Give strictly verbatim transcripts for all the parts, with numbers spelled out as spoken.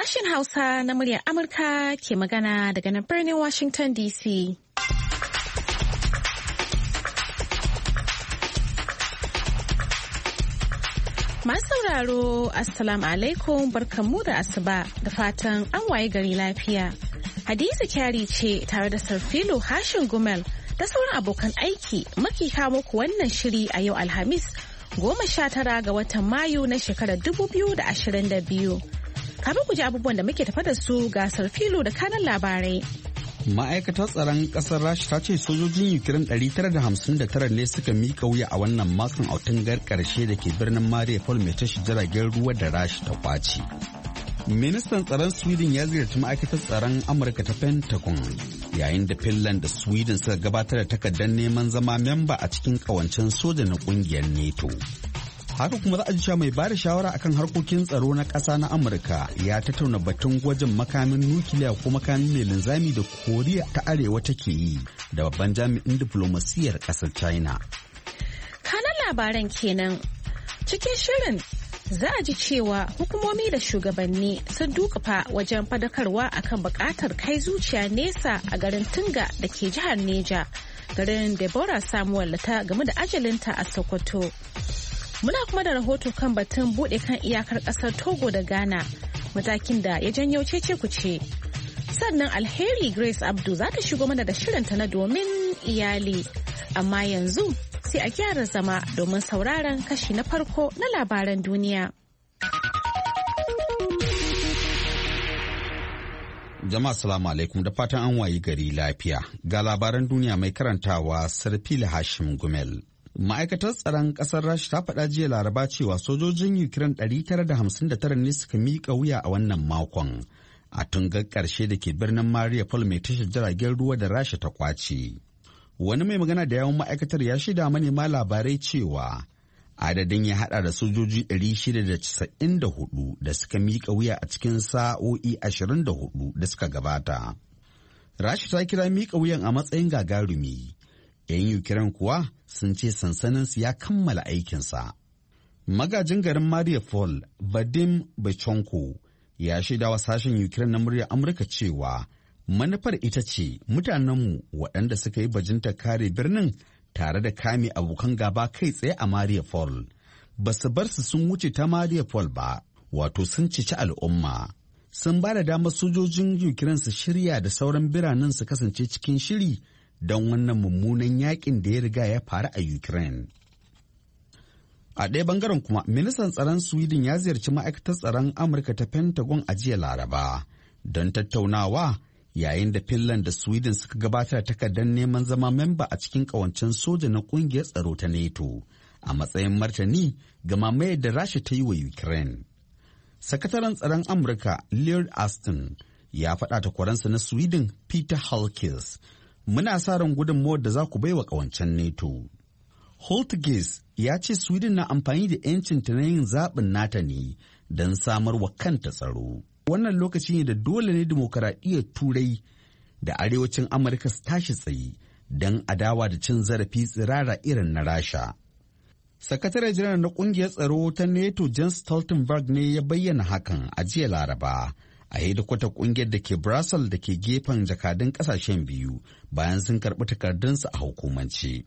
Sashen Hausa na muryar Amurka ke magana daga nan birnin Washington D C. Masu sauraro, Assalamu alaikum, barkanmu da asuba da fatan an waye gari lafiya. Hadiza Kyari ce tare da Sarfilo Hashin Gumel da sauran abokan aiki maki kawo muku wannan shiri a yau Alhamis goma sha tara ga watan Mayu na shekarar dubu biyu da ashirin da biyu. Kafin ku ji abubuwan da muke tafa da su ga Sarfilo da kanan labarai. Ma'aikatar tsaron ƙasar Rasha ta ce sojojin Ukraine ɗari tara da hamsin da tara ne suka mika wuya a wannan makon autungar ƙarshe da ke birnin Mariupol mai tashi jiragen ruwa da Rasha ta kwaci. Ministan tsaron Sweden ya ziyarci ma'aikatar tsaron Amurka ta Pentagon yayin da Finland da Sweden suka gabatar da takardar neman zama memba a cikin ƙawancen soja na ƙungiyar NATO. Haka kuma za a ji cewa mai bada shawara akan harkokin tsaro na ƙasa na Amurka ya tattauna batun gwajin makamin nukiliya ko makamin mai linzami da Koriya ta Arewa take yi da babban jami'in diflomasiyyar ƙasar China. Kanan labaran kenan. Cikin shirin za a ji cewa hukumomi da shugabanni sun dukafa wajen fadakarwa akan buƙatar kai zuciya nesa a garin Tunga da ke jihar Neja, garin Deborah Samuel ta game da ajalinta a Sokoto. Muna kuma da rahoto kan batun buɗe kan iyakar ƙasar Togo da Ghana, matakin da ya janyo cece kuce. Sannan Alheri Grace Abdu za ta shigo mana da shirinta na domin iyali. Amma yanzu sai a gyara zama domin sauraron kashi na farko na labaran duniya. Jama'a salamu alaikum da fatan an wayi gari lafiya. Ga labaran duniya mai karantawa Sarfila Hashim Gumel. Ma'aikatar tsaron ƙasar Rasha ta faɗa jiya Laraba cewa sojojin Ukraine ɗari tara da hamsin da tara ne suka miƙa wuya a wannan makon a tungar ƙarshe da ke birnin Mariupol mai tashar jiragen ruwa da Rasha ta kwace. Wani mai magana da yawun ma'aikatar ya shaida manema labarai cewa adadin ya haɗa da sojoji ɗari shida da casa'in da hudu da suka miƙa wuya a cikin sa'o'i ashirin da hudu da suka gabata. Rasha ta kira miƙa wuyan a matsayin gagarumi. 'Yan Ukraine kuwa sun ce sansaninsu ya kammala aikinsa. Magajin garin Mariupol, Vadim Bechonko, ya shaida wa sashen Ukraine na muryar Amurka cewa manufar ita ce mutanenmu waɗanda suka yi bajinta kare birnin tare da kame abokan gaba kai tsaye a Mariupol. Ba su bar su sun wuce ta Mariupol ba, wato sun cici al'umma. Sun ba da damar sojojin Ukraine su shirya da sauran biranen su kasance cikin shiri don wannan mummunan yakin da ya riga ya faru a Ukraine. A ɗaya bangaren kuma, ministan tsaron Sweden ya ziyarci ma'aikatar tsaron Amurka ta Pentagon a jiya Laraba don tattaunawa yayin da Finland da Sweden suka gabatar da takardar neman zama memba a cikin ƙawancen soja na ƙungiyar tsaro ta NATO a matsayin martani ga mamayar da Rasha ta yi wa Ukraine. Sakataren tsaron Amurka Lloyd Austin ya faɗa takwaransa na Sweden Peter Hultqvist, muna sa ran gudunmawar da za ku bai wa ƙawancen NATO. Hultqvist ya ce Sweden na amfani da 'yancinta na yin zaɓin nata ne don samar wa kanta tsaro. Wannan lokaci ne da dole ne dimokuraɗiyyar Turai da arewacin Amurka su tashi tsaye don adawa da cin zarafi tsirara irin na Rasha. Sakataren janar na ƙungiyar tsaro ta NATO Jens Stoltenberg ne ya bayyana hakan a jiya Laraba a hedikwatar ƙungiyar da ke Brussels da ke gefen jakadun ƙasashen biyu bayan sun karɓi takardunsu a hukumance.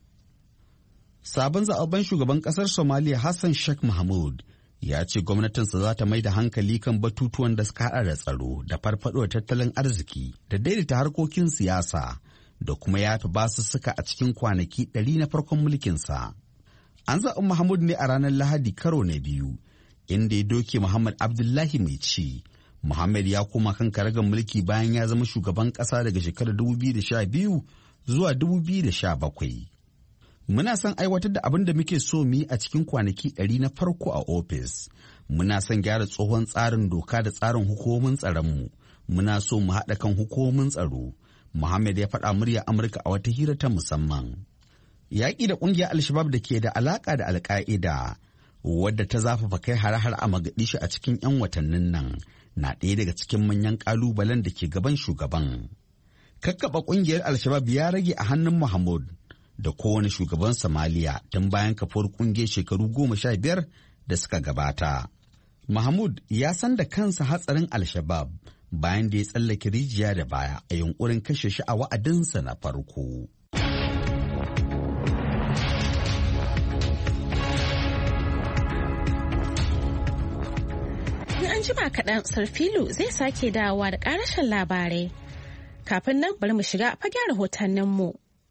Sabon zaɓen shugaban ƙasar Somalia Hassan Sheikh Mahmud ya ce gwamnatinsa za ta mai da hankali kan batutuwan da suka haɗa da tsaro da farfaɗo tattalin arziki da daidaita harkokin siyasa da kuma yafi basussuka a cikin kwanaki ɗari na farkon mulkinsa. An zaɓi Mahmud ne a ranar Lahadi karo na biyu, inda ya doke Muhammad Abdullahi mai ci. Muhammad ya koma kan karagar mulki bayan ya zama shugaban ƙasa daga shekarar dubu biyu da sha biyu zuwa dubu biyu da sha bakwai. Muna son aiwatar da abin da muke so mu yi a cikin kwanaki ɗari na farko a ofis. Muna son gyara tsohon tsarin doka da tsarin hukumomin tsaronmu. Muna so mu haɗa kan hukumomin tsaro. Muhammad ya faɗa murya Amurka a wata hira ta musamman. Yaƙi da ƙungiyar Al-Shabaab da ke da alaƙa da Al-Qaeda, wadda ta zafafa kai hare-hare a Mogadishu a cikin 'yan watannin nan, na ɗaya daga cikin manyan ƙalubalen da ke gaban shugaban. Kakkaɓa ƙungiyar Al-Shabaab ya rage a hannun Mahmud da kowane shugaban Somalia tun bayan kafuwar ƙungiyar shekaru goma sha biyar da suka gabata. Mahmud ya san da kansa hatsarin Al-Shabab bayan da ya tsallake rijiya da baya a yunkurin kashe shi a wa'adinsa na farko. In an jima kaɗan Sarfilu zai sake dawowa da ƙarashin labarai. Kafin nan bari mu shiga fagen rahotanninmu.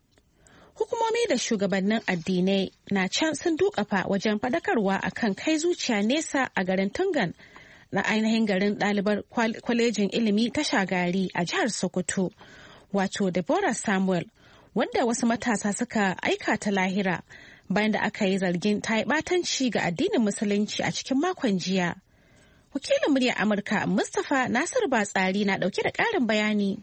Hukumomi da shugabannin addinai na can sun dukafa wajen faɗakarwa akan kai zuciya nesa a garin Tungan na ainihin garin ɗalibar kwalejin ilimi ta Shagari a jihar Sokoto, wato Deborah Samuel, wanda wasu matasa suka aika ta lahira bayan da aka yi zargin ta yi ɓatanci ga addinin Musulunci a cikin makon jiya. Wakilin muryar Amurka Mustapha Nasiru Batsari na ɗauke da ƙarin bayani.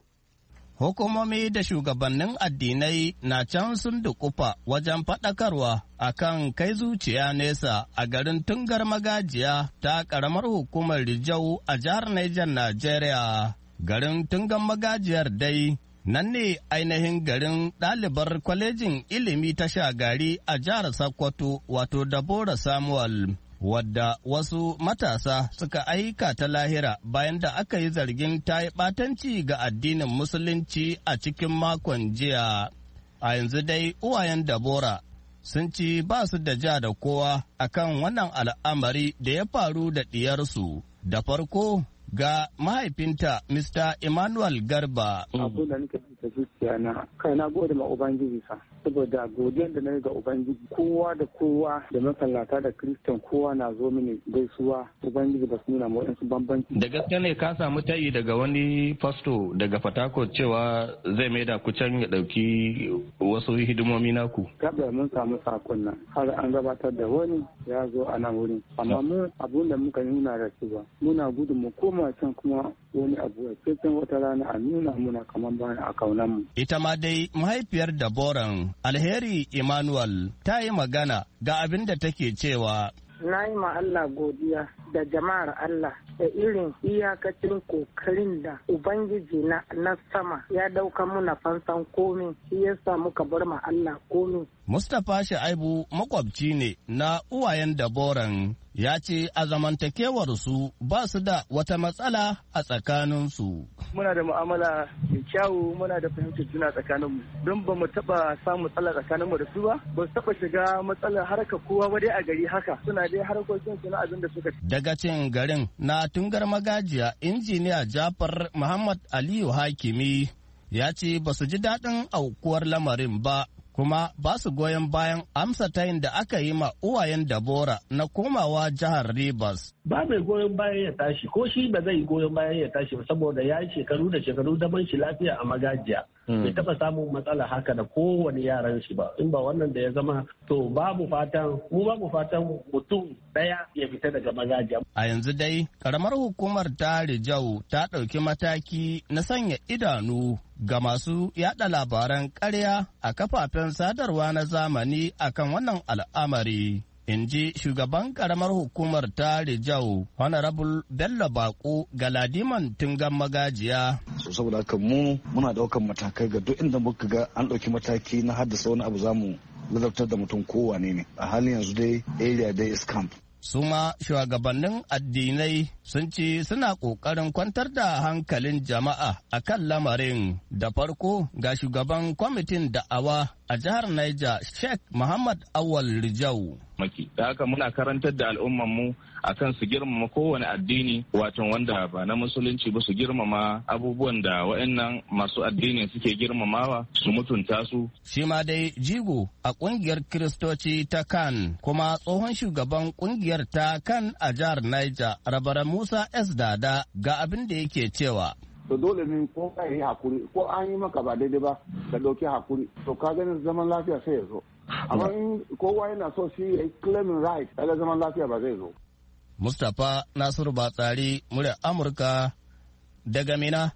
Hukumomi da shugabannin addinai na can sun dukufa wajen faɗakarwa a kan kai zuciya nesa a garin Tungar Magajiya ta ƙaramar hukumar Rijau a jihar Niger, Najeriya. Garin Tungar Magajiyar dai nan ne ainihin garin ɗalibar kwalejin ilimi ta Shagari a jihar Sokoto, wato Deborah Samuel, wadda wasu matasa suka aika ta lahira bayan da aka yi zargin ta yi ɓatanci ga addinin Musulunci a cikin makon jiya. A yanzu dai uwayen Deborah sun ci ba su da ja da kowa akan wannan al'amari da ya faru da ɗiyarsu. Da farko ga mahaifinta Mister Emmanuel Garba. Abu da nake da zuciya na kai na gode ma Ubangiji sa. Saboda godiyar da na yi ga Ubangiji, kowa da kowa da masallata da Kiristan kowa na zo mini gaisuwa. Ubangiji ba su nuna ma waɗansu bambanci. Da gaske ne ka samu tayi daga wani fasto daga Fatakot cewa zai mai da kucan ya ɗauki wasu hidimomi naku? Gaba mun samu sakon nan har an gabatar da wani ya zo a nan wurin. Amma mu abun da muka nuna da cewa muna gudun mu koma can kuma wani abu a cikin wata rana a nuna muna kamar bayan a kaunan mu. Ita ma dai mahaifiyar Deborah Alheri Emmanuel ta yi magana ga abin da take cewa. Na yi ma Allah godiya da jama'ar Allah da irin iyakacin kokarin da Ubangiji na, na sama ya dauka muna fansan komi, shi yasa muka bar ma Allah komi. Mustapha Shaibu makwabci ne na uwayen Deborah, ya ce a zamantakewarsu ba su da wata matsala a tsakaninsu. Muna da mu'amala mai kyawu, muna da fahimtar juna tsakaninmu, don ba mu taɓa samun matsala tsakaninmu da su ba, ba su taɓa shiga matsalar harkar kowa ba dai a gari haka, suna dai harkokin su na abin da suka. Dagacin garin na Tungar Magajiya, injiniya Jafar Muhammad Aliyu Hakimi ya ce ba su ji daɗin aukuwar lamarin ba. Kuma ba su goyon bayan amsa tayin da aka yi ma uwayen Deborah na komawa jihar Rivers. Ba mai goyon bayan ya tashi, ko shi ba zai goyon bayan ya tashi ba saboda ya yi shekaru da shekaru daban shi lafiya a Magajiya. Bai taɓa samun matsala haka da kowane yaran shi ba. In ba wannan da ya zama to babu fatan, mu babu fatan mutum ɗaya ya fita daga Magajiya. A yanzu dai, karamar hukumar ta Rijau ta ɗauki mataki na sanya idanu ga masu yada labaran ƙarya a kafafen sadarwa na zamani akan wannan al'amari. In ji shugaban karamar hukumar ta Rijau, Honorable Bello Bako Galadiman Tungan Magajiya. So saboda haka mu muna ɗaukan matakai ga duk inda muka ga an ɗauki mataki na haddasa wani abu zamu ladabtar da mutum kowane ne. A halin yanzu dai area dai is camp. Suma shugabannin addinai sun ce suna ƙoƙarin kwantar da hankalin jama'a a kan lamarin. Da farko ga shugaban kwamitin da'awa a jihar Niger, Sheikh Muhammad Awal Rijau. Da haka muna karantar da al'ummanmu akan su girmama kowane addini, wato wanda ba na musulunci ba, su girmama abubuwan da wa'annan masu addini suke girmamawa, su mutunta su. Shi ma dai jigo a kungiyar Kiristoci ta Kan, kuma tsohon shugaban kungiyar ta Kan a jihar Niger, Rabaran Musa S. Dada, ga abin da yake cewa. To dole ne ko ka yi hakuri, ko an yi maka ba daidai ba ka ɗauki hakuri, to ka ganin zaman lafiya sai ya zo. Amma in kowa yana so shi ya claiming right, kaga zaman lafiya ba zai zo. Mustapha Nasiru Batsari, muryar Amurka daga Mina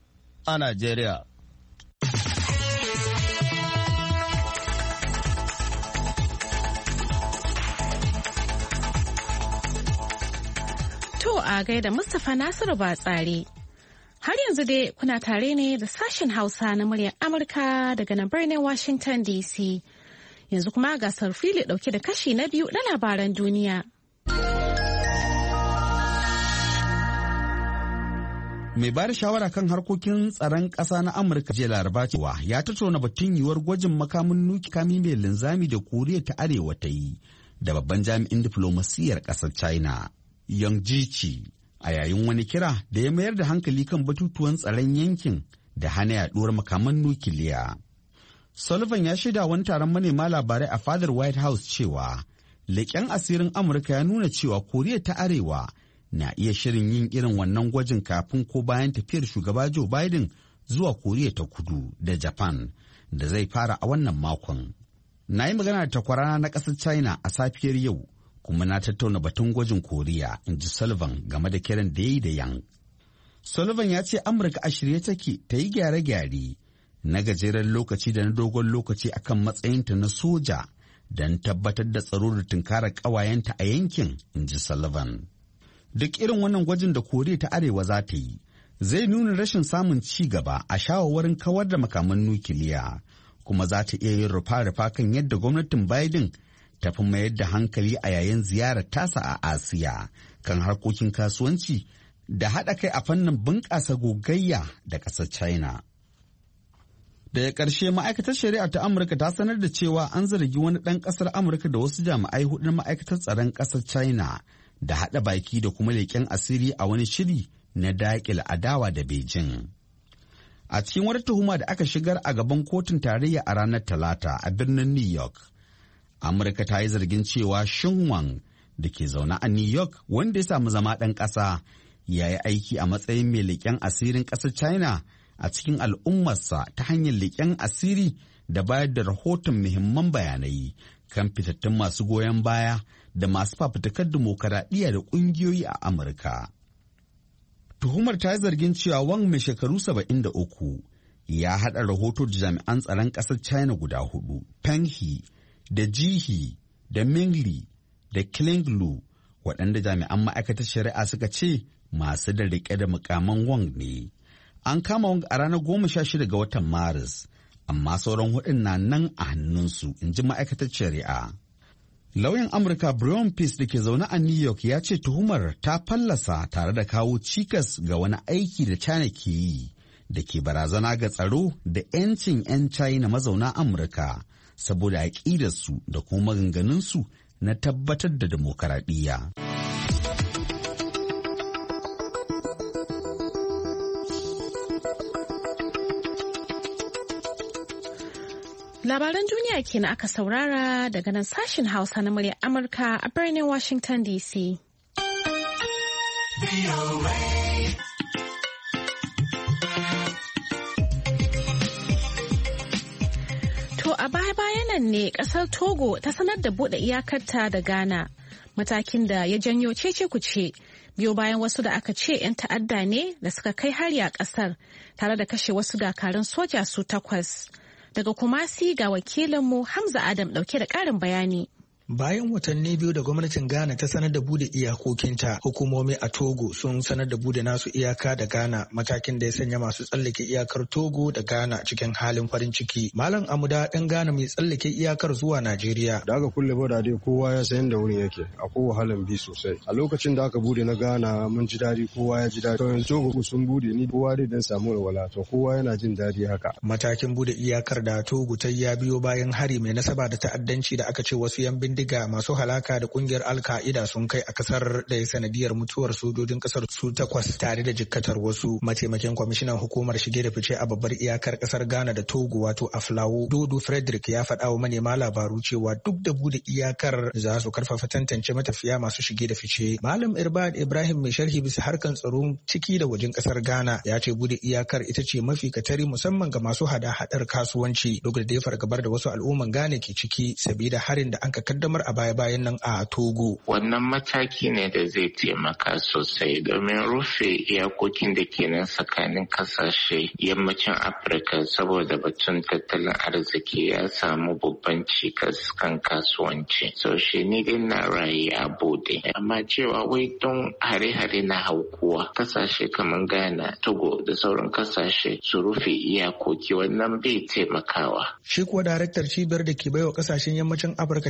a Najeriya. To a gaida Mustapha Nasiru Batsari. Har yanzu dai kuna tare ne da sashen Hausa na muryar Amurka daga nan birnin Washington D C. Yanzu kuma gasar fili dauke da kashi na biyu na labaran duniya. Mai ba da shawara kan harkokin tsaron ƙasa na Amurka jiya Laraba cewa ya tattauna batun yiwuwar gwajin makamin nukikami mai linzami da Koriya ta Arewa ta yi da babban jami'in diflomasiyyar ƙasar China, Yang Jiechi, a yayin wani kira da ya mayar da hankali kan batutuwan tsaron yankin da hana yaduwar makaman nukiliya. Sullivan ya shaida wani taron manema labarai a fadar White House cewa leƙen asirin Amurka ya nuna cewa Koriya ta Arewa na iya shirin yin irin wannan gwajin kafin ko bayan tafiyar shugaba Joe Biden zuwa Koriya ta Kudu da Japan da zai fara a wannan makon. Na yi magana da takwarana na ƙasar China a safiyar yau kuma na tattauna batun gwajin Koriya, in ji Sullivan game da kiran da ya yi da Yang. Sullivan ya ce Amurka a shirye take ta yi gyare-gyare na gajeren lokaci da na dogon lokaci akan matsayinta na soja don tabbatar da tsaro da tunkarar ƙawayenta a yankin, in ji Sullivan. Duk irin wannan gwajin da Koriya ta Arewa za ta yi zai nuna rashin samun ci gaba a shawarwarin kawar da makaman nukiliya, kuma za ta iya yin rufa-rufa kan yadda gwamnatin Biden ta fi mayar da hankali a yayin ziyarar tasa a Asiya kan harkokin kasuwanci da haɗa kai a fannin bunƙasa gogayya da ƙasar China. Daga ƙarshe, ma'aikatar shari'a ta Amurka ta sanar da cewa an zargi wani ɗan ƙasar Amurka da wasu jami'ai hudu na ma'aikatar tsaron ƙasar China da haɗa baki da kuma leƙen asiri a wani shiri na daƙil adawa da Beijing. A cikin wata tuhuma da aka shigar a gaban kotun tarayya a ranar Talata a birnin New York, Amurka ta yi zargin cewa Shin Wang da ke zaune a New York, wanda ya samu zama ɗan ƙasa, ya yi aiki a matsayin mai leƙen asirin ƙasar China a cikin al'ummarsa ta hanyar leƙen asiri da bayar da rahoton muhimman bayanai kan fitattun masu goyon baya da masu fafutukar dimokuraɗiyya da ƙungiyoyi a Amurka. Tuhumar ta yi zargin cewa Wang mai shekaru saba'in da uku ya haɗa rahoto da jami'an tsaron ƙasar China guda hudu, Peng He, da Jihi, da Mingli, da Klinglu, waɗanda jami'an ma'aikatar shari'a suka ce masu da riƙe da mukaman Wang ne. An kama Wang a ranar goma sha shida ga watan Maris, amma sauran hudun na nan a hannunsu, in ji ma'aikatar shari'a. Lauyan Amurka Brian Peace da ke zaune a New York ya ce tuhumar ta fallasa tare da kawo cikas ga wani aiki da China ke yi da ke barazana ga tsaro da 'yancin 'yan China mazauna Amurka saboda aƙidarsu da kuma maganganunsu na tabbatar da demokaradiyya. Labaran duniya kenan aka saurara daga nan sashen Hausa na muryar Amurka a birnin Washington D C. To a baya-bayan nan ne kasar Togo ta sanar da bude iyakarta da Ghana, matakin da ya janyo cece-kuce biyo bayan wasu da aka ce 'yan ta'adda ne da suka kai hari a kasar tare da kashe wasu dakarun soja su takwas. Daga Kumasi ga wakilinmu Hamza Adam dauke da ƙarin bayani. Bayan watanni biyu da gwamnatin Ghana ta sanar da bude iyakokinta, hukumomi a Togo sun sanar da bude nasu iyaka da Ghana, matakin da ya sanya masu tsallake iyakar Togo da Ghana cikin halin farin ciki. Malam Amuda ɗan Ghana mai tsallake iyakar zuwa Najeriya. Da aka kulle boda dai kowa ya san da wurin yake, akwai wahalan bi sosai. A lokacin da aka bude na Ghana mun ji daɗi, kowa ya ji daɗi. To yanzu Togo sun bude ni kowa dai dan samu walwala, to kowa yana jin daɗi haka. Matakin bude iyakar da Togo ta ya biyo bayan hari mai nasaba da ta'addanci da aka ce wasu yan bindiga masu halaka da kungiyar Al-Qaida sun kai a kasar da ya sanadiyar mutuwar sojojin kasar su takwas tare da jikkatar wasu. Mataimakin kwamishinan hukumar shige da fice a babbar iyakar kasar Ghana da Togo wato Aflawo, Dodo Frederick, ya faɗa wa manema labaru cewa duk da bude iyakar za su karfafa tantance matafiya masu shige da fice. Malam Irbad Ibrahim mai sharhi bisa harkan tsaron ciki da wajen kasar Ghana ya ce bude iyakar ita ce mafi katari musamman ga masu hada-hadar kasuwanci, duk da dai fargabar da wasu al'umman Ghana ke ciki sabida harin da anka kaddamar a baya-bayan nan a Togo. Wannan mataki ne da zai taimaka sosai domin rufe iyakokin da ke nan tsakanin kasashe yammacin Afirka saboda batun tattalin arziki ya samu babban cikas kan kasuwanci. So shi ni dai na rayu a bude. Amma cewa wai don hare-hare na haukuwa kasashe kamar Ghana, Togo da sauran kasashe su rufe iyakoki, wannan bai taimakawa. Shi kuwa daraktar cibiyar da ke baiwa kasashen yammacin Afirka shawara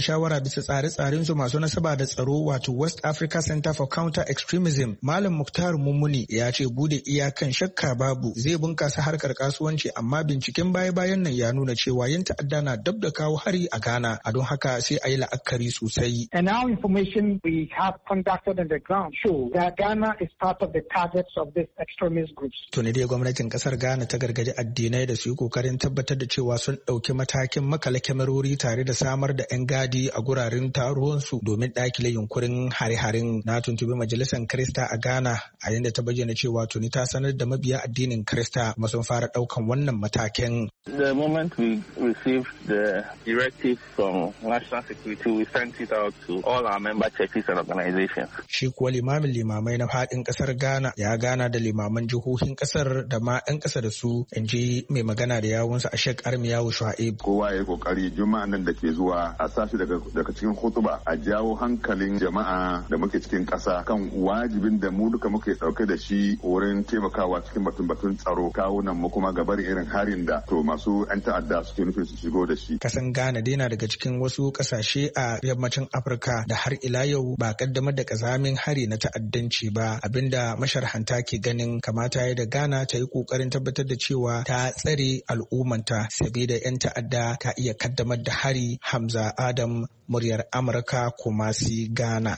bisa tsare-tsaren su masu nasaba da tsaro wato West Africa Center for Counter Extremism Malam Muktar Mummuni ya ce bude iyakan shakka babu zai bunkasa harkar kasuwanci, amma binciken baya-bayan nan ya nuna cewa yin ta'adda na dab da kawo hari a Ghana, a don haka sai a yi la'akari sosai. And now information we have conducted on the ground show that Ghana is part of the targets of this extremist groups. Tuni dai gwamnatin kasar Ghana ta gargaji addinai da su yi kokarin tabbatar da cewa sun ɗauki matakin makale kyamarori tare da samar da 'yan gadi a guraren taruwansu domin ɗakile yunkurin hare-haren. Na tuntubi majalisar Krista a Ghana a yadda ta bayyana cewa tuni ta sanar da mabiya addinin Krista kuma sun fara ɗaukan wannan matakin. The moment we received the directive from National Security, we sent it out to all our member churches and organizations. Shi kuwa limamin limamai na faɗin ƙasar Ghana ya gana da limaman jihohin ƙasar da ma 'yan ƙasa da su, in ji mai magana da yawunsa a Sheikh Armiyawu Shu'aib. Kowa ya yi kokari juma'an nan da ke zuwa a sashi daga daga cikin hutuba a jawo hankalin jama'a da muke cikin ƙasa kan wajibin da mu duka muke ɗauke da shi wurin taimakawa cikin batun batun tsaro kawunan mu kuma gabar irin harin da to masu 'yan ta'adda suke nufin su shigo da shi. Kasan Ghana dai na daga cikin wasu ƙasashe a yammacin Afirka da har ila yau ba kaddamar da kazamin hari na ta'addanci ba, abinda masharhanta ke ganin kamata ya da Ghana ta yi ƙoƙarin tabbatar da cewa ta tsare al'ummanta sabida 'yan ta'adda ta iya kaddamar da hari. Hamza Adam, muryar Amurka, Kumasi, Ghana.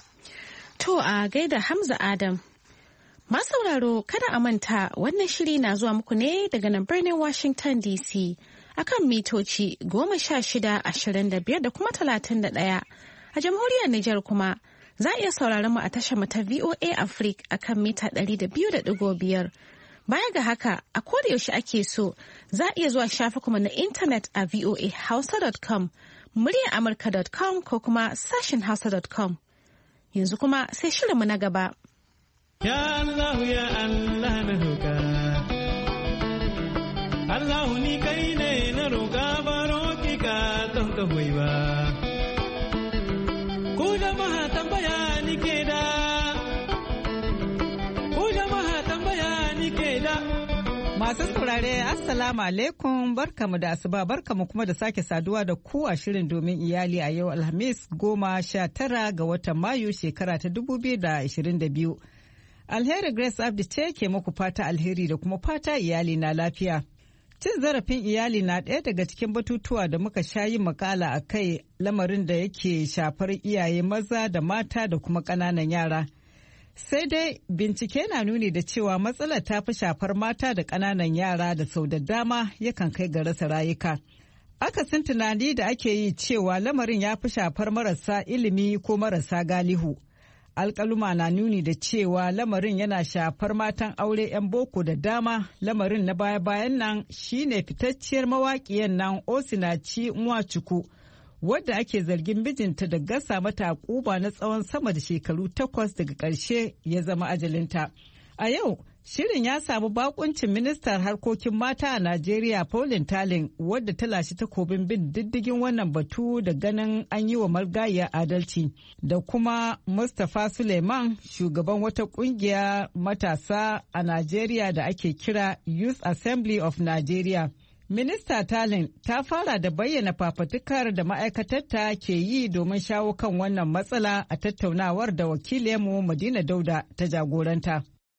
To a gaida Hamza Adam. Masauraro kada a manta wannan shiri na zuwa muku ne daga nan birnin Washington D C akan mitoci goma sha shida, ashirin da biyar da kuma talatin da ɗaya. A jamhuriyar Nijar kuma za a iya sauraron mu a tashar mu ta V O A Africa akan mita ɗari da biyu da ɗigo biyar. Baya ga haka, a koda yaushe ake so, za a iya zuwa shafukanmu na intanet a voa hausa dot com, muryar amurka dot com ko kuma sashen hausa dot com. Yanzu kuma sai shirinmu na gaba. Ya Allah ya Allah na roƙa. Allah ni kai ne na roƙa baro ki ka don ka hoyi ba. Ku jama'a tambaya ni ke da. Masu saurare Assalamu alaikum, barkamu da asuba, barkamu kuma da sake saduwa da ku a shirin domin iyali a yau Alhamis goma sha tara ga watan Mayu shekara ta dubu biyu da ashirin da biyu. Alheri Grace Abdi ce ke muku fata alheri da kuma fata iyali na lafiya. Cin zarafin iyali na ɗaya daga cikin batutuwa da muka sha yin makala a kai, lamarin da yake shafar iyaye maza da mata da kuma ƙananan yara. Sai dai bincike na nuni da cewa matsalar ta fi shafar mata da ƙananan yara da sau da dama yakan kai ga rasa rayuka. Akasin tunani da ake yi cewa lamarin ya fi shafar marasa ilimi ko marasa galihu. Alƙaluma na nuni da cewa lamarin yana shafar matan aure 'yan boko da dama. Lamarin na baya-bayan nan shine fitacciyar mawaƙiyan nan Osinachi Nwachukwu, wadda ake zargin mijinta da gasa mata ƙuba na tsawon sama da shekaru takwas daga ƙarshe ya zama ajalinta. A yau, shirin ya samu bakuncin ministar harkokin mata a Najeriya Pauline Talin, wadda ta lashe takobin bin diddigin wannan batu da ganin an yi wa marigayya adalci, da kuma Mustapha Suleiman, shugaban wata ƙungiya matasa a Najeriya da ake kira Youth Assembly of Nigeria. Minista Talin ta fara da bayyana fafatukar da ma'aikatarta ke yi domin shawo kan wannan matsala a tattaunawar da wakilinmu Madina Dauda ta jagoranta.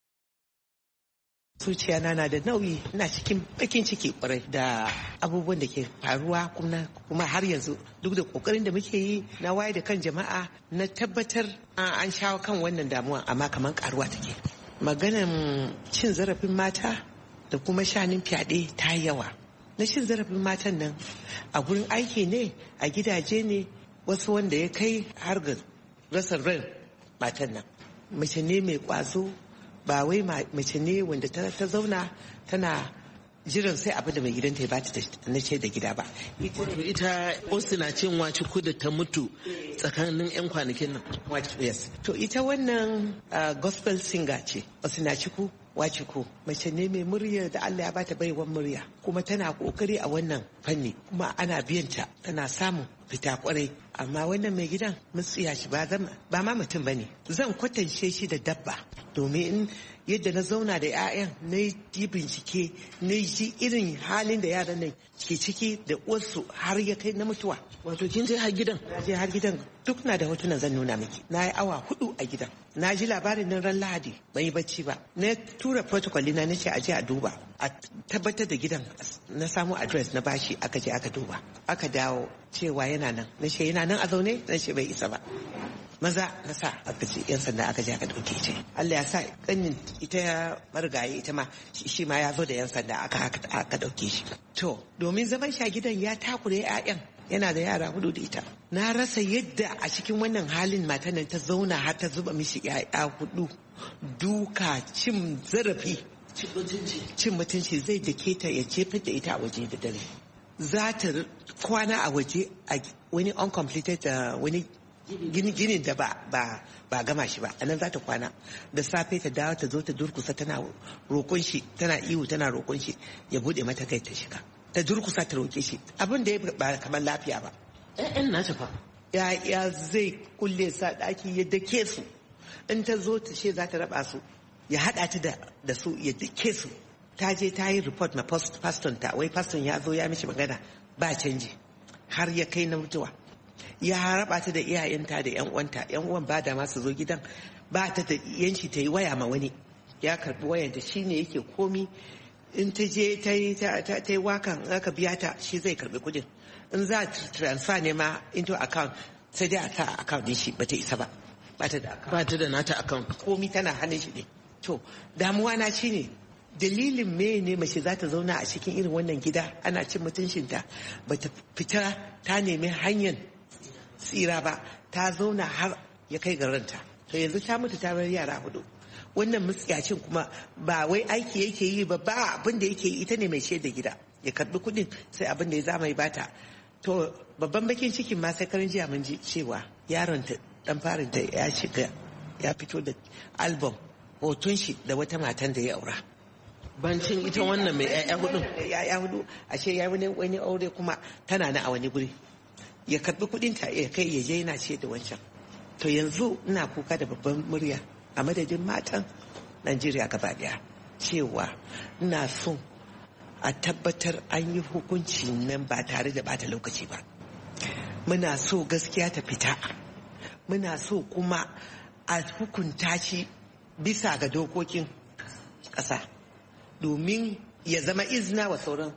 Zuciyana na da nauyi, ina cikin bakin ciki kwarai da abubuwan da ke faruwa kuma har yanzu duk da kokarin da muke yi na waye da kan jama'a na tabbatar an shawo kan wannan damuwa, amma kamar karuwa take. Maganan cin zarafin mata da kuma shanin fyaɗe ta yawa. Na cin zarafin matan nan a gurin aiki ne, a gidaje ne, wasu wanda ya kai har ga rasa ran matan nan. Mace ne mai kwazo, ba wai mace ne wanda ta zauna tana jiran sai abin da mai gidanta ya bata na ce da gida ba. Ita Osinachi Nwachukwu da ta mutu tsakanin 'yan kwanakin nan. Yes. To ita wannan gospel singer ce, Osinachi Nwachukwu, mace ne mai murya da Allah ya bata baiwan murya, kuma tana kokari a wannan fanni, kuma ana biyanta, tana samun fita kwarai. Amma wannan mai gidan mutsiya shi ba ma mutum bane, zan kwatance shi da dabba, domin yadda na zauna da 'ya'yan na yi bincike na yi irin halin da yaran nan ke ciki da uwarsu har ya kai na mutuwa. Wato kin je har gidan? Na je har gidan, duk na da hotunan zan nuna miki. Na yi awa hudu a gidan. Na ji labarin nan ran Lahadi ban yi bacci ba. Na tura protocol na na ce a je a duba a tabbatar da gidan, na samu address na bashi, aka je aka duba aka dawo cewa yana nan. Na ce yana nan a zaune, na ce bai isa ba. Maza na sa aka ce yan sanda aka je aka dauke ta. Allah ya sa kanin ita ya marigayi ita ma shi ma ya zo da yan sanda aka aka dauke shi. To domin zaman shi a gidan ya takure 'ya'yan, yana da yara hudu da ita. Na rasa yadda a cikin wannan halin matan nan ta zauna har ta zuba mishi 'ya'ya hudu, duka, cin zarafi, cin mutunci, zai dake ta ya jefar da ita a waje da dare. Za ta kwana a waje a wani uncompleted wani ginin da ba ba ba gama shi ba, anan za ta kwana. Da safe ta dawo ta zo ta durkusa tana roƙon shi, tana ihu tana roƙon shi ya bude mata kai ta shiga, ta durkusa ta roƙe shi, abin da ya ba kamar lafiya ba. ƴaƴan na fa ya ya zai kulle sa daki ya dake su, in ta zo ta ce za ta raba su ya hada ta da da su ya dake su. Ta je ta yi report ma paston ta, wai paston ya zo ya mishi magana ba canji har ya kai na mutuwa. Ya raba ta da iyayenta da yan uwanta, yan uwan ba da ma su zo gidan, ba ta da yanci ta yi waya ma wani. Ya karbi wayar da shi ne yake komi, in ta je ta yi ta yi wakan aka biya ta shi zai karbi kudin. In za ta transfer ne ma into account sai dai a sa account din shi, bata isa ba, bata da account, bata da nata account, komi tana hannun shi ne. To damuwa na shine dalilin me ne mace za ta zauna a cikin irin wannan gida ana cin mutuncinta, bata fita ta nemi hanyar tsira ba, ta zauna har ya kai ga ranta. To yanzu ta mutu ta bar yara hudu. Wannan mutsiyacin kuma ba wai aiki yake yi ba, ba abin da yake yi, ita ne mai shaida gida, ya karbi kudin sai abin da ya zama ya bata. To babban bakin cikin ma sai karin jiya mun ji cewa yaron ta dan farin ta ya shiga ya fito da album hoton shi da wata matan da ya aura. Bancin ita wannan mai ƴaƴa hudu, ƴaƴa hudu, ashe ya wani wani aure kuma tana na a wani guri. Ya karbi kudin ta ya kai ya je yana ce da wancan. To yanzu ina kuka da babban murya a madadin matan Najeriya gaba daya cewa ina so a tabbatar an yi hukunci nan ba tare da bata lokaci ba. Muna so gaskiya ta fita, muna so kuma a hukunta shi bisa ga dokokin ƙasa domin ya zama izina wa sauran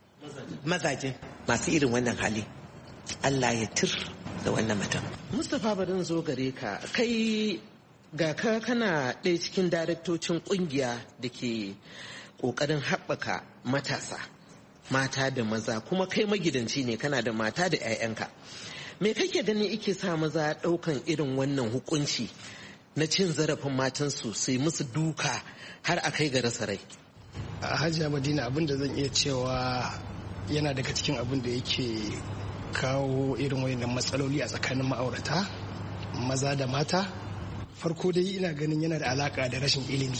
mazajin masu irin wannan hali. Allah ya tir da wannan matan. Mustapha barin zo gare ka, kai ga ka kana ɗaya cikin daraktocin ƙungiya da ke ƙoƙarin haɓaka matasa mata da maza, kuma kai magidanci ne, kana da mata da 'ya'yanka. Me kake ganin ike sa maza ɗaukan irin wannan hukunci na cin zarafin matansu sai musu duka har a kai ga rasa rai? A Hajiya Madina, abin da zan iya cewa yana daga cikin abin da yake kawo irin wayannan matsaloli a tsakanin ma'aurata maza da mata. Farko dai ina ganin yana da alaka da rashin ilimi.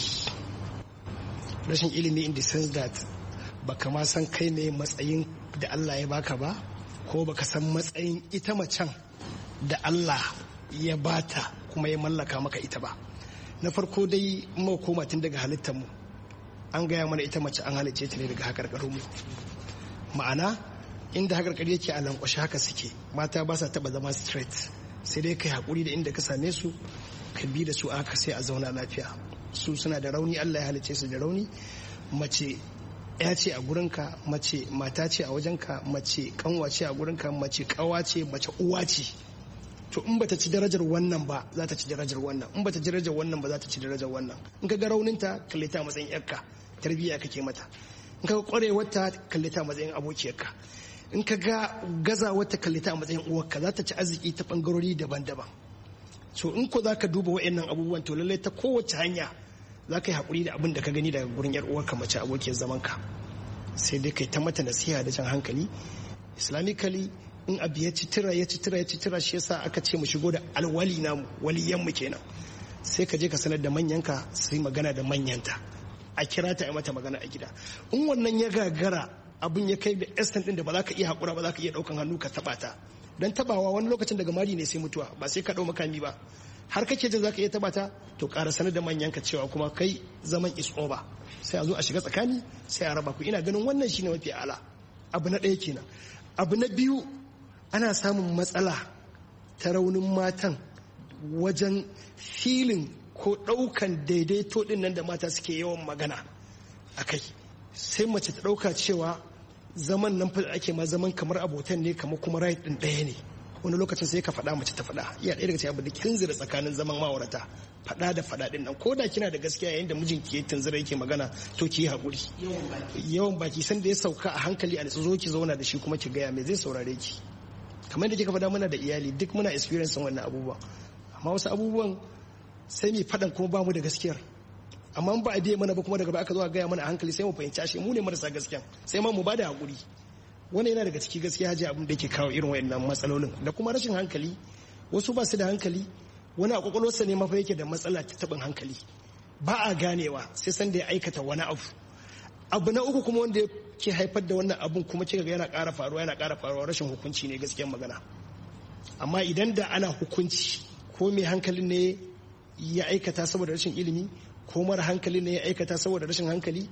Rashin ilimi in the sense that baka ma san kai ne matsayin da Allah ya baka ba, ko baka san matsayin ita macen da Allah ya bata kuma ya mallaka maka ita ba. Na farko dai mu koma tun daga halittar mu, an gaya mana ita mace an halicce ta ne daga hakarkarin mu. Ma'ana inda hakarkari yake a lankwashe haka suke, mata ba sa taba zama straight, sai dai kai hakuri da inda ka same su ka bi da su aka sai a zauna lafiya. Su suna da rauni, Allah ya halicce su da rauni. Mace ya ce a gurinka, mace mata ce a wajenka, mace kanwa ce a gurinka, mace kawa ce, mace uwa ce. To in bata ci darajar wannan ba za ta ci darajar wannan, in bata ci darajar wannan ba za ta ci darajar wannan. In ka ga rauninta kalle ta matsayin yarka, tarbiyya kake mata. In ka ga kwarewarta kalle ta matsayin abokiyarka. In ka ga gazawarta kalle ta matsayin uwarka, za ta ci arziki ta bangarori daban-daban. So in ko za ka duba wa'annan abubuwan, to lallai ta kowace hanya za ka yi haƙuri da abin da ka gani daga gurin yar uwarka mace abokiyar zamanka. Sai dai kai ta mata nasiha da jan hankali. Islamically in abu ya ci tira ya ci tira ya ci tira, shi yasa aka ce mu shigo da alwali namu, waliyan mu kenan. Sai ka je ka sanar da manyanka, sai magana da manyanta, a kira ta yi mata magana a gida. In wannan ya gagara, abin ya kai da extent din da ba za ka iya haƙura ba, za ka iya ɗaukan hannu ka taɓa ta. Dan tabawa wani lokacin daga mari ne sai mutuwa, ba sai ka ɗau makami ba. har kake jin zaka iya taba ta to ƙara sanar da manyan ka cewa kuma kai zaman is over sai a zo a shiga tsakani sai a raba ku. Ina ganin wannan shine mafi ala. Abu na ɗaya kenan. Abu na biyu, ana samun matsala ta raunin matan wajen filin ko ɗaukan daidaito ɗin nan da mata suke yawan magana a kai. Sai mace ta ɗauka cewa zaman nan ake ma zaman kamar abotan ne kamar kuma right ɗin ɗaya ne. Wani lokacin sai ka faɗa mace ta faɗa. Iya ɗaya daga cikin abu da tunzura tsakanin zaman ma'aurata. Faɗa da faɗa ɗin nan ko da kina da gaskiya yayin da mijinki ya tunzura yake magana to ki yi haƙuri. Yawan baki san da ya sauka a hankali a zo ki zauna da shi kuma ki gaya me zai saurare ki. Kamar da kika faɗa muna da iyali duk muna experience wannan abubuwan. Amma wasu abubuwan sai mu faɗan kuma ba mu da gaskiyar. Amma ba a biye mana ba kuma daga baya aka zo a gaya mana a hankali sai mu fahimci ashe mu ne marasa gaskiya sai ma mu ba da haƙuri. Wannan yana daga ciki gaskiya haji abin da yake kawo irin wayannan matsalolin da kuma rashin hankali. Wasu ba su da hankali, wani a kwakwalwarsa ne mafa yake da matsala ta taɓin hankali, ba a ganewa sai san da ya aikata wani abu. Abu na uku kuma wanda ke haifar da wannan abun kuma kika ga yana ƙara faruwa yana ƙara faruwa rashin hukunci ne gaskiyar magana. Amma idan da ana hukunci ko mai hankalin ne ya aikata saboda rashin ilimi ko mara hankali ne ya aikata saboda rashin hankali,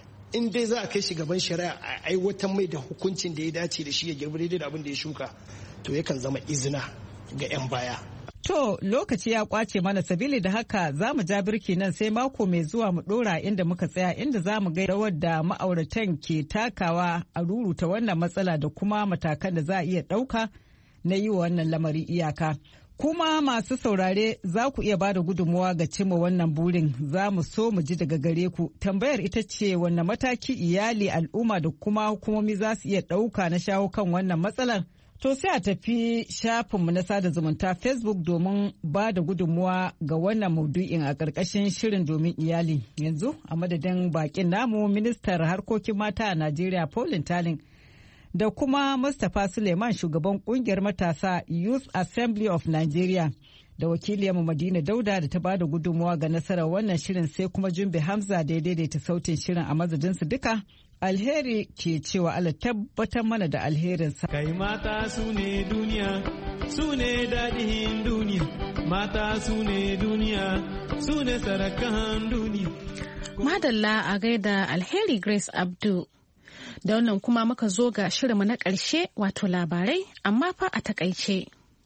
in dai za a kai shi gaban shari'a a aiwatar mai da hukuncin da ya dace da shi ya girbi daidai da abin da ya shuka, to yakan zama izina ga 'yan baya. To lokaci ya kwace mana, sabili da haka za mu ja birki nan sai mako mai zuwa mu dora inda muka tsaya, inda za mu ga rawar da ma'auratan ke takawa a ruruta wannan matsala da kuma matakan da za a iya ɗauka na yi wa wannan lamari iyaka. Kuma masu saurare za ku iya ba da gudunmuwa ga cimma wannan burin, za mu so mu ji daga gare ku. Tambayar ita ce wanne mataki iyali, al'umma da kuma hukumomi za su iya ɗauka na shawo kan wannan matsalar. To sai a tafi shafinmu na sada zumunta Facebook domin ba da gudunmuwa ga wannan maudu'in a ƙarƙashin shirin domin iyali. Yanzu a madadin bakin namu, ministar harkokin mata a Najeriya Pauline Talin da kuma Mustapha Suleiman, shugaban kungiyar matasa Youth Assembly of Nigeria, da wakiliyarmu Madina Dauda da ta bada gudunmuwa ga nasarar wannan shirin, sai kuma Jumbe Hamza da ya daidaita sautin shirin. A madadinsu duka, alheri ke cewa Allah tabbatar mana da alherinsa. Kai mata su ne duniya, su ne daɗin duniya, mata su ne duniya, su ne sarakan duniya. Madalla a gaida Alheri Grace Abdu. Da wannan kuma muka zo ga shirinmu na ƙarshe, wato labarai amma fa a takaice.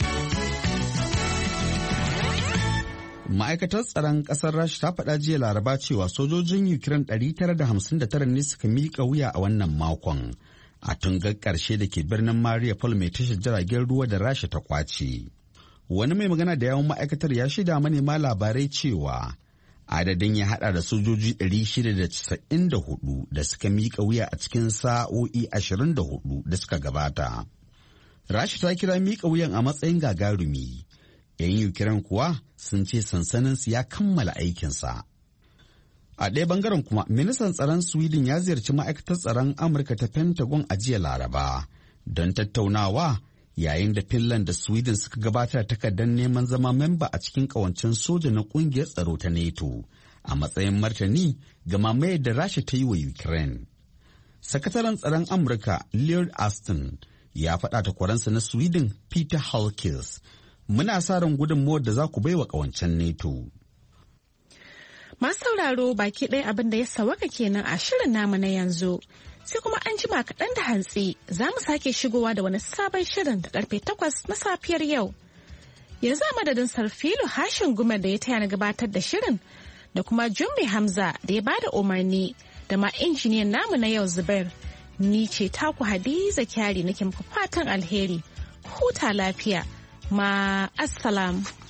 Ma'aikatar tsaron ƙasar Rasha ta faɗa jiya Laraba cewa sojojin Ukraine ɗari tara da hamsin da tara ne suka miƙa wuya a wannan makon a tungar ƙarshe da ke birnin Mariupol mai tashar jiragen ruwa da Rasha ta kwace. Wani mai magana da yawun ma'aikatar ya shaida manema labarai cewa adadin ya hada da sojoji ɗari shida da casa'in da hudu da suka miƙa wuya a cikin sa'o'i ashirin da hudu da suka gabata. Rasha ta kira miƙa wuyan a matsayin gagarumi. 'Yan Ukraine kuwa sun ce sansaninsu ya kammala aikinsa. A ɗaya bangaren kuma, ministan tsaron Sweden ya ziyarci ma'aikatar tsaron Amurka ta Pentagon a jiya Laraba don tattaunawa, yayin da Finland da Sweden suka gabatar takardar neman zama memba a cikin ƙawancen soja na ƙungiyar tsaro ta NATO a matsayin martani ga mamayar da Rasha ta yi wa Ukraine. Sakataren tsaron Amurka Lloyd Austin ya faɗa takwaransa na Sweden Peter Halkis, muna sa ran gudunmuwar da za ku bai wa ƙawancen NATO. Masu sauraro baki ɗaya abin da ya sawaka kenan a shirin namu na yanzu. Sai kuma an jima kaɗan da hantsi za mu sake shigowa da wani sabon shirin da karfe takwas na safiyar yau. Yanzu a madadin Sarfilu Hashin Gumar da ya taya na gabatar da shirin da kuma Jumbe Hamza da ya bada umarni da ma injiniyan namu na yau Zubair. Ni ce taku Hadiza Kyari nake muku fatan alheri. Huta lafiya. Ma assalam.